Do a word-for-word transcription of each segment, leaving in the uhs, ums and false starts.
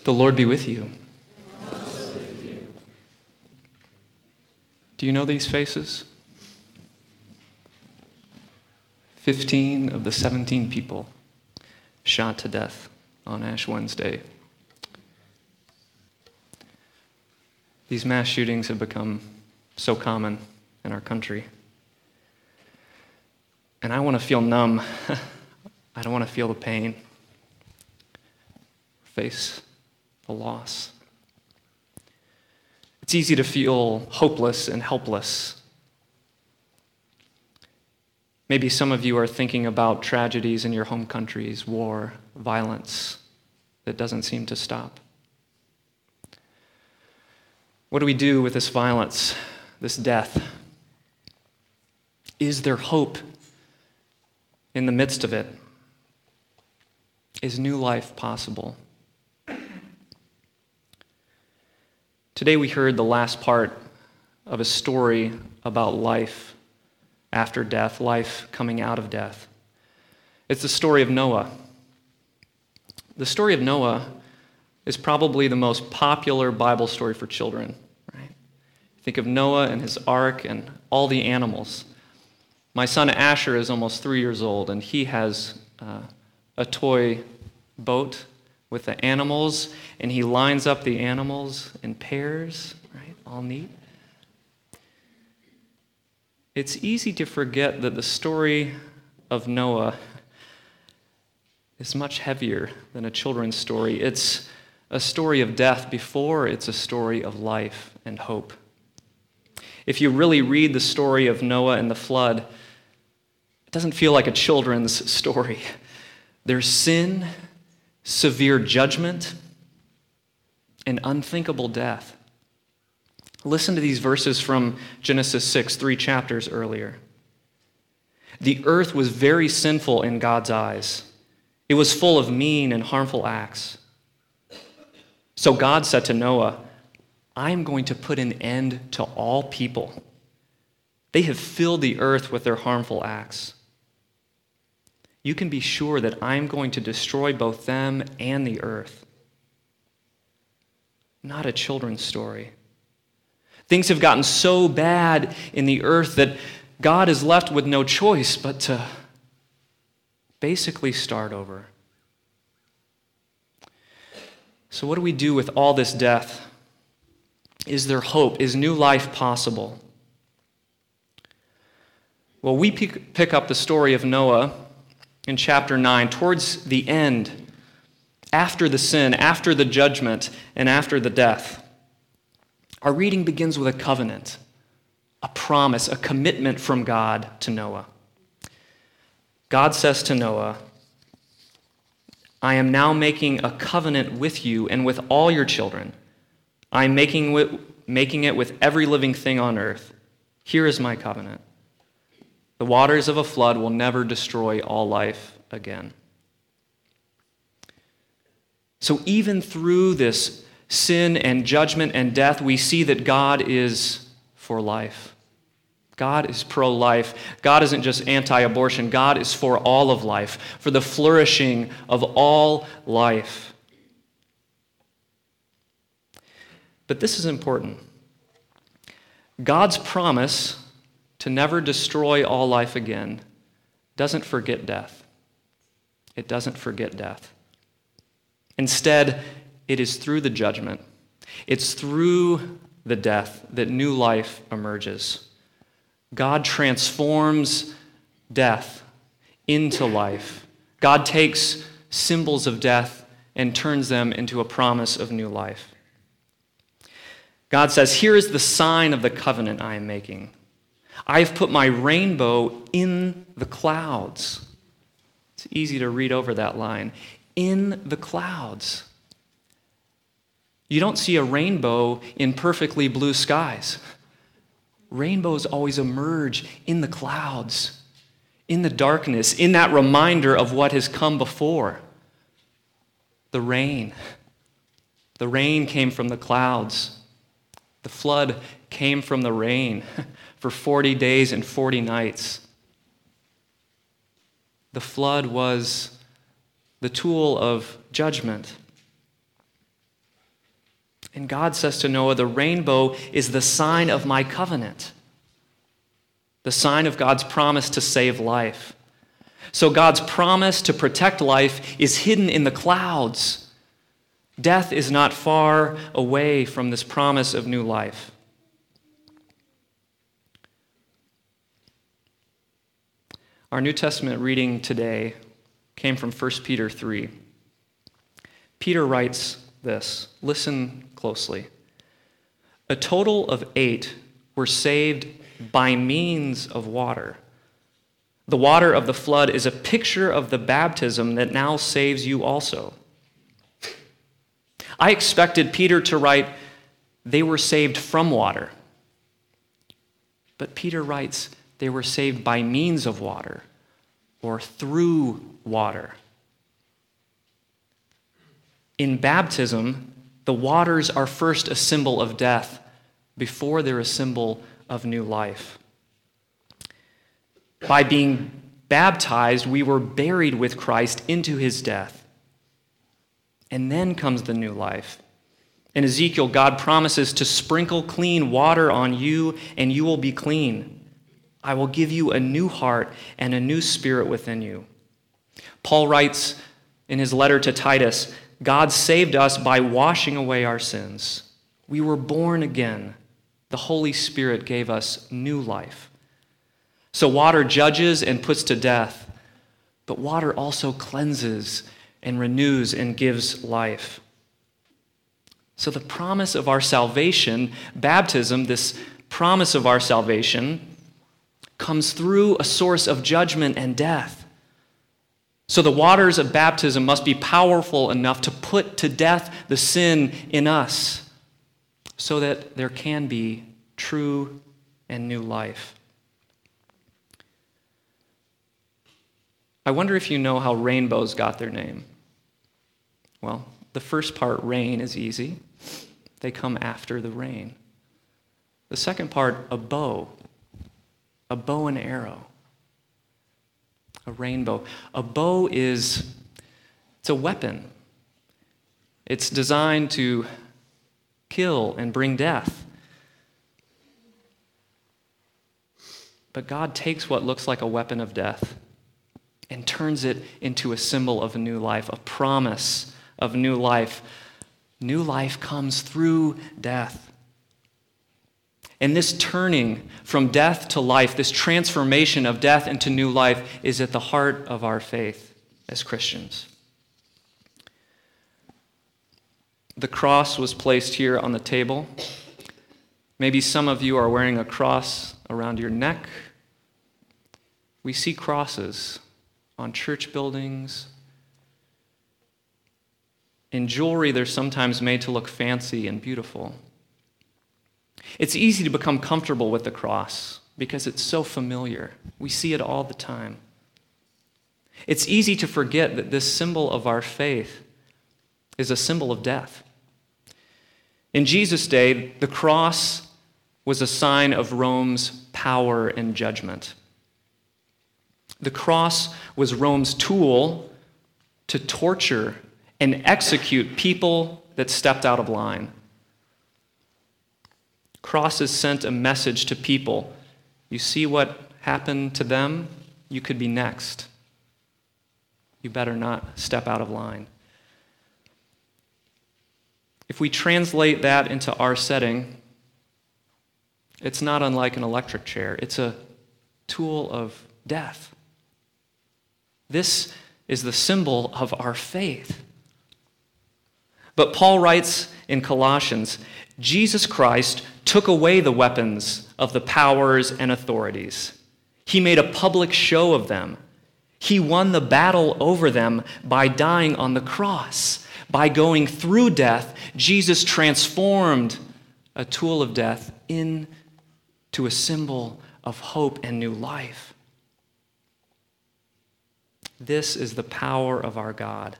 The Lord be with you. Do you know these faces? Fifteen of the seventeen people shot to death on Ash Wednesday. These mass shootings have become so common in our country. And I want to feel numb. I don't want to feel the pain, face the loss. It's easy to feel hopeless and helpless. Maybe some of you are thinking about tragedies in your home countries, war, violence that doesn't seem to stop. What do we do with this violence, this death? Is there hope in the midst of it? Is new life possible? Today we heard the last part of a story about life after death, life coming out of death. It's the story of Noah. The story of Noah is probably the most popular Bible story for children, right? Think of Noah and his ark and all the animals. My son Asher is almost three years old, and he has uh, a toy boat with the animals, and he lines up the animals in pairs, right? All neat. It's easy to forget that the story of Noah is much heavier than a children's story. It's a story of death before it's a story of life and hope. If you really read the story of Noah and the flood, it doesn't feel like a children's story. There's sin, severe judgment, and unthinkable death. Listen to these verses from Genesis six, three chapters earlier. The earth was very sinful in God's eyes. It was full of mean and harmful acts. So God said to Noah, I am going to put an end to all people. They have filled the earth with their harmful acts. You can be sure that I'm going to destroy both them and the earth. Not a children's story. Things have gotten so bad in the earth that God is left with no choice but to basically start over. So what do we do with all this death? Is there hope? Is new life possible? Well, we pick up the story of Noah in chapter nine, towards the end, after the sin, after the judgment, and after the death. Our reading begins with a covenant, a promise, a commitment from God to Noah. God says to Noah, I am now making a covenant with you and with all your children. I am making, making it with every living thing on earth. Here is my covenant. The waters of a flood will never destroy all life again. So even through this sin and judgment and death, we see that God is for life. God is pro-life. God isn't just anti-abortion. God is for all of life, for the flourishing of all life. But this is important. God's promise to never destroy all life again doesn't forget death. It doesn't forget death. Instead, it is through the judgment. It's through the death that new life emerges. God transforms death into life. God takes symbols of death and turns them into a promise of new life. God says, here is the sign of the covenant I am making. I have put my rainbow in the clouds. It's easy to read over that line. In the clouds. You don't see a rainbow in perfectly blue skies. Rainbows always emerge in the clouds, in the darkness, in that reminder of what has come before. The rain. The rain came from the clouds. The flood came from the rain for forty days and forty nights. The flood was the tool of judgment. And God says to Noah, the rainbow is the sign of my covenant, the sign of God's promise to save life. So God's promise to protect life is hidden in the clouds. Death is not far away from this promise of new life. Our New Testament reading today came from First Peter three. Peter writes this. Listen closely. A total of eight were saved by means of water. The water of the flood is a picture of the baptism that now saves you also. I expected Peter to write, they were saved from water. But Peter writes, they were saved by means of water, or through water. In baptism, the waters are first a symbol of death before they're a symbol of new life. By being baptized, we were buried with Christ into his death. And then comes the new life. In Ezekiel, God promises to sprinkle clean water on you, and you will be clean. I will give you a new heart and a new spirit within you. Paul writes in his letter to Titus, God saved us by washing away our sins. We were born again. The Holy Spirit gave us new life. So water judges and puts to death, but water also cleanses and renews and gives life. So the promise of our salvation, baptism, this promise of our salvation, comes through a source of judgment and death. So the waters of baptism must be powerful enough to put to death the sin in us, so that there can be true and new life. I wonder if you know how rainbows got their name. Well, the first part, rain, is easy. They come after the rain. The second part, a bow. A bow and arrow. A rainbow. A bow is, it's a weapon. It's designed to kill and bring death. But God takes what looks like a weapon of death and turns it into a symbol of a new life, a promise of new life. New life comes through death. And this turning from death to life, this transformation of death into new life, is at the heart of our faith as Christians. The cross was placed here on the table. Maybe some of you are wearing a cross around your neck. We see crosses on church buildings. In jewelry, they're sometimes made to look fancy and beautiful. It's easy to become comfortable with the cross because it's so familiar. We see it all the time. It's easy to forget that this symbol of our faith is a symbol of death. In Jesus' day, the cross was a sign of Rome's power and judgment. The cross was Rome's tool to torture and execute people that stepped out of line. Crosses sent a message to people. You see what happened to them? You could be next. You better not step out of line. If we translate that into our setting, it's not unlike an electric chair. It's a tool of death. This is the symbol of our faith. But Paul writes in Colossians, Jesus Christ took away the weapons of the powers and authorities. He made a public show of them. He won the battle over them by dying on the cross. By going through death, Jesus transformed a tool of death into a symbol of hope and new life. This is the power of our God.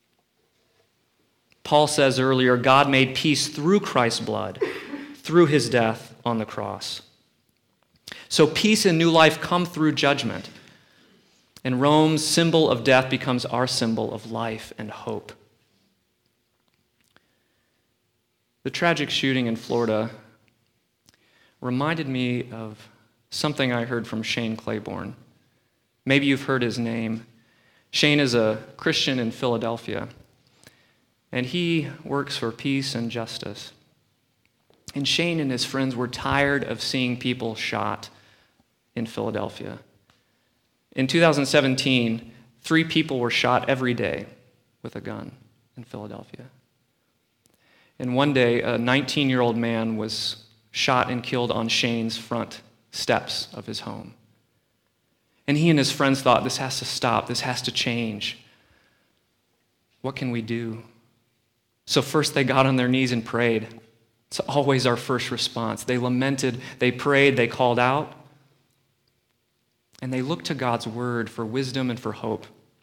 Paul says earlier, God made peace through Christ's blood, through his death on the cross. So peace and new life come through judgment. And Rome's symbol of death becomes our symbol of life and hope. The tragic shooting in Florida reminded me of something I heard from Shane Claiborne. Maybe you've heard his name. Shane is a Christian in Philadelphia, and he works for peace and justice. And Shane and his friends were tired of seeing people shot in Philadelphia. In two thousand seventeen, three people were shot every day with a gun in Philadelphia. And one day, a nineteen-year-old man was shot and killed on Shane's front steps of his home. And he and his friends thought, this has to stop, this has to change. What can we do? So first they got on their knees and prayed. It's always our first response. They lamented, they prayed, they called out, and they looked to God's word for wisdom and for hope.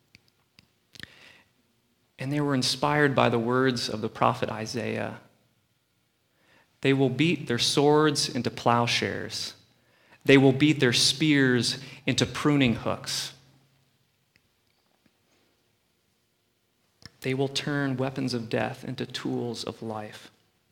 And they were inspired by the words of the prophet Isaiah. They will beat their swords into plowshares. They will beat their spears into pruning hooks. They will turn weapons of death into tools of life.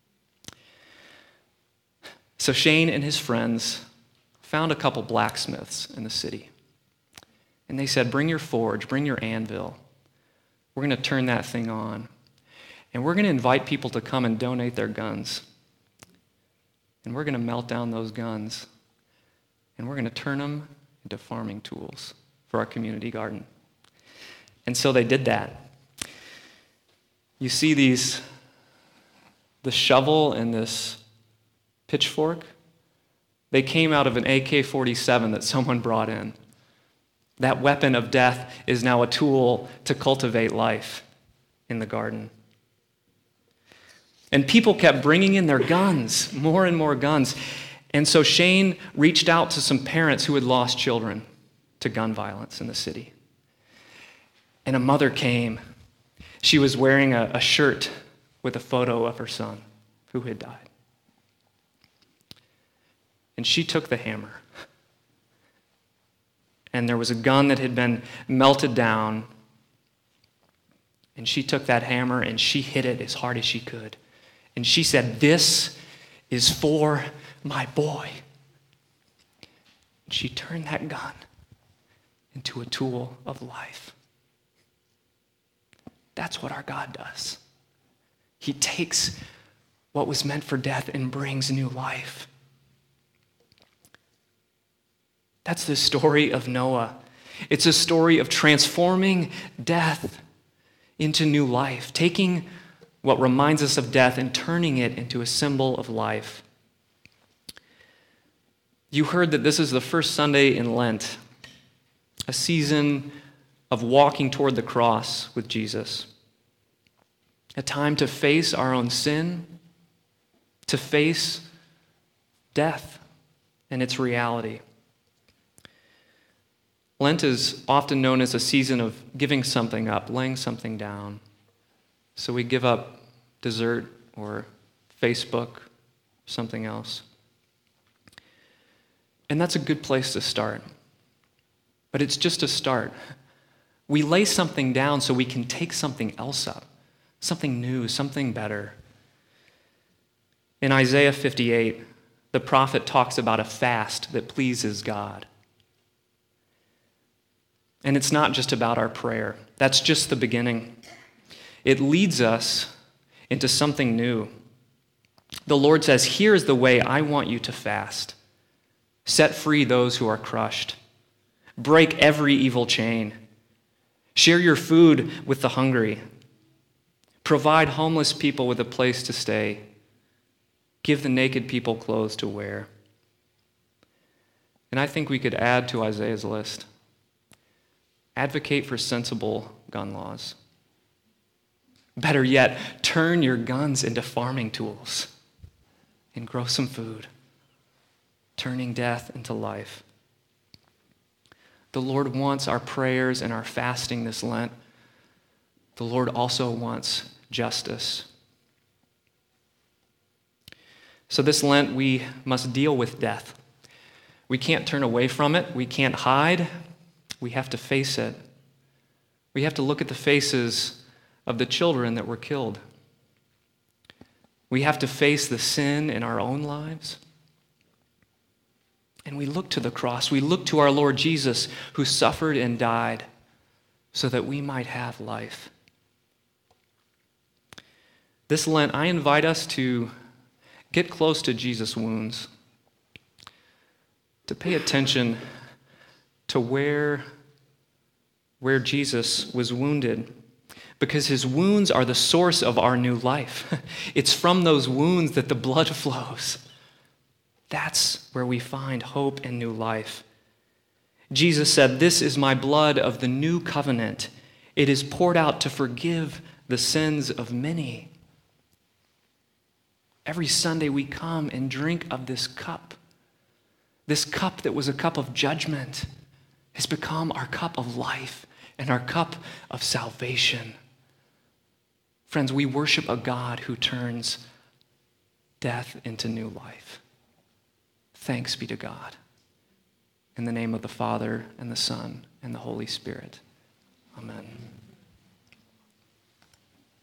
So Shane and his friends found a couple blacksmiths in the city. And they said, bring your forge, bring your anvil. We're going to turn that thing on. And we're going to invite people to come and donate their guns. And we're going to melt down those guns. And we're going to turn them into farming tools for our community garden. And so they did that. You see these, the shovel and this pitchfork, they came out of an A K forty-seven that someone brought in. That weapon of death is now a tool to cultivate life in the garden. And people kept bringing in their guns, more and more guns. And so Shane reached out to some parents who had lost children to gun violence in the city. And a mother came. She was wearing a, a shirt with a photo of her son who had died. And she took the hammer. And there was a gun that had been melted down. And she took that hammer and she hit it as hard as she could. And she said, this is for my boy. And she turned that gun into a tool of life. That's what our God does. He takes what was meant for death and brings new life. That's the story of Noah. It's a story of transforming death into new life, taking what reminds us of death and turning it into a symbol of life. You heard that this is the first Sunday in Lent, a season of walking toward the cross with Jesus, a time to face our own sin, to face death and its reality. Lent is often known as a season of giving something up, laying something down. So we give up dessert or Facebook, something else. And that's a good place to start. But it's just a start. We lay something down so we can take something else up, something new, something better. In Isaiah fifty-eight, the prophet talks about a fast that pleases God. And it's not just about our prayer. That's just the beginning. It leads us into something new. The Lord says, here is the way I want you to fast. Set free those who are crushed. Break every evil chain. Share your food with the hungry. Provide homeless people with a place to stay. Give the naked people clothes to wear. And I think we could add to Isaiah's list. Advocate for sensible gun laws. Better yet, turn your guns into farming tools and grow some food, turning death into life. The Lord wants our prayers and our fasting this Lent. The Lord also wants justice. So this Lent, we must deal with death. We can't turn away from it. We can't hide. We have to face it. We have to look at the faces of the children that were killed. We have to face the sin in our own lives. And we look to the cross. We look to our Lord Jesus, who suffered and died so that we might have life. This Lent, I invite us to get close to Jesus' wounds, to pay attention to where, where Jesus was wounded, because his wounds are the source of our new life. It's from those wounds that the blood flows. That's where we find hope and new life. Jesus said, "This is my blood of the new covenant. It is poured out to forgive the sins of many." Every Sunday we come and drink of this cup. This cup that was a cup of judgment has become our cup of life and our cup of salvation. Friends, we worship a God who turns death into new life. Thanks be to God. In the name of the Father, and the Son, and the Holy Spirit. Amen.